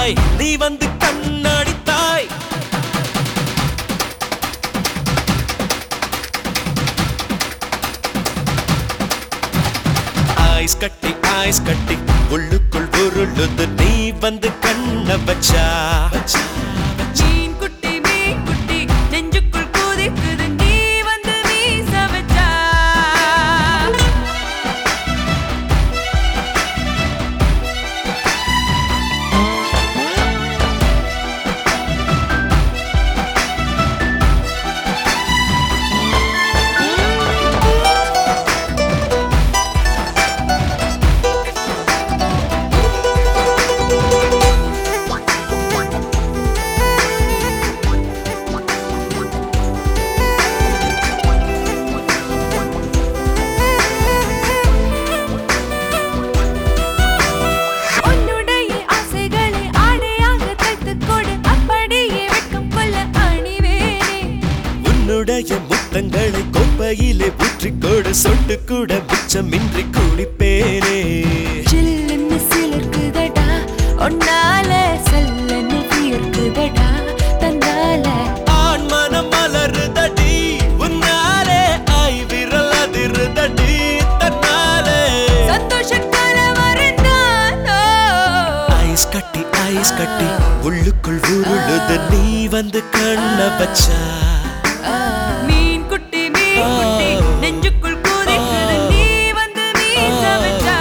தாய் நீ வந்து கண்ணாடி தாய் ஐஸ் கட்டி உள்ளுக்குள் உருளுது நீ வந்து கண்ண வச்சா மீன் குட்டி நெஞ்சுக்குள் கூதிக்குது நீ வந்து வீச வச்சா முத்தங்களை கொப்பையிலே ஊற்றிக்கொடு சொட்டு கூட மிச்சமின்றி குடிப்பேனே சில்லுன்னு சிலிர்க்குதடா ஒன்னால சல்லன்னு தீர்க்குதடா தன்னால ஆண் மனம் மலருதடி உன்னாலே ஆய் விரல் அதிருதடி தன்னாலே சந்தோஷக்கால வரந்தானோ ஐஸ் கட்டி உள்ளுக்குள் உருளுது நீ வந்து கண்ண வச்சா மீன் குட்டி நெஞ்சுக்குள் கூதிக்குது நீ வந்து வீச வச்சா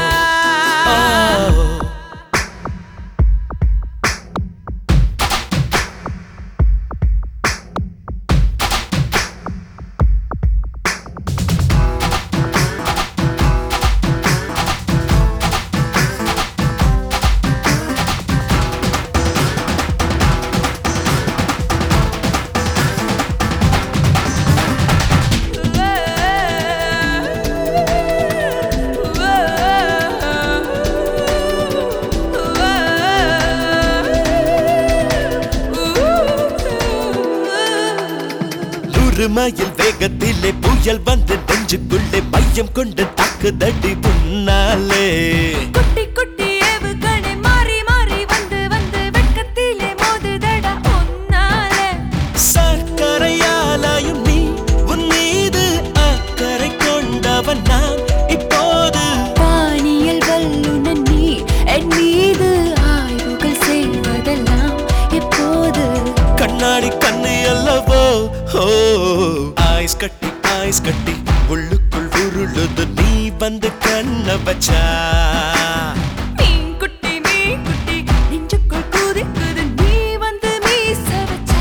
மயில் வேகத்திலே புயல் வந்து நெஞ்சுக்குள்ளே மையம் கொண்டு தாக்குதடி முன்னாலே குட்டி ஏவுகணை மாறி வந்து வெட்கத்திலே மோதுதடா உன்னாலே சர்க்கரையாலாயும் நீ உன் மீது அக்கறை கொண்டவன் நான் இப்போது வானியல் வல்லுநன் நீ என் மீது ஆய்வுகள் செய்வதெல்லாம் எப்போது கண்ணாடி கண்ணு அல்லவோ ஐஸ் கட்டி உள்ளுக்குள் உருளுது நீ வந்து கண்ண வச்சா மீன் குட்டி நெஞ்சுக்குள் கூதிக்குது நீ வந்து வீச வச்சா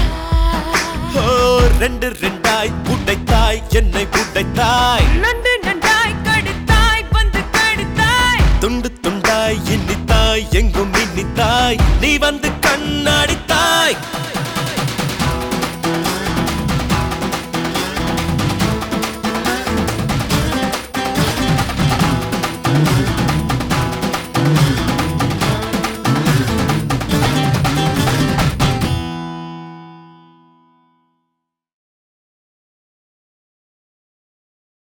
ரெண்டாய் உடைத்தாய் என்னை உடைத்தாய் நண்டாய் கடித்தாய் வந்து கடித்தாய் துண்டாய் இனித்தாய் எங்கும் இனித்தாய் நீ வந்து கண்ணாடி தாய்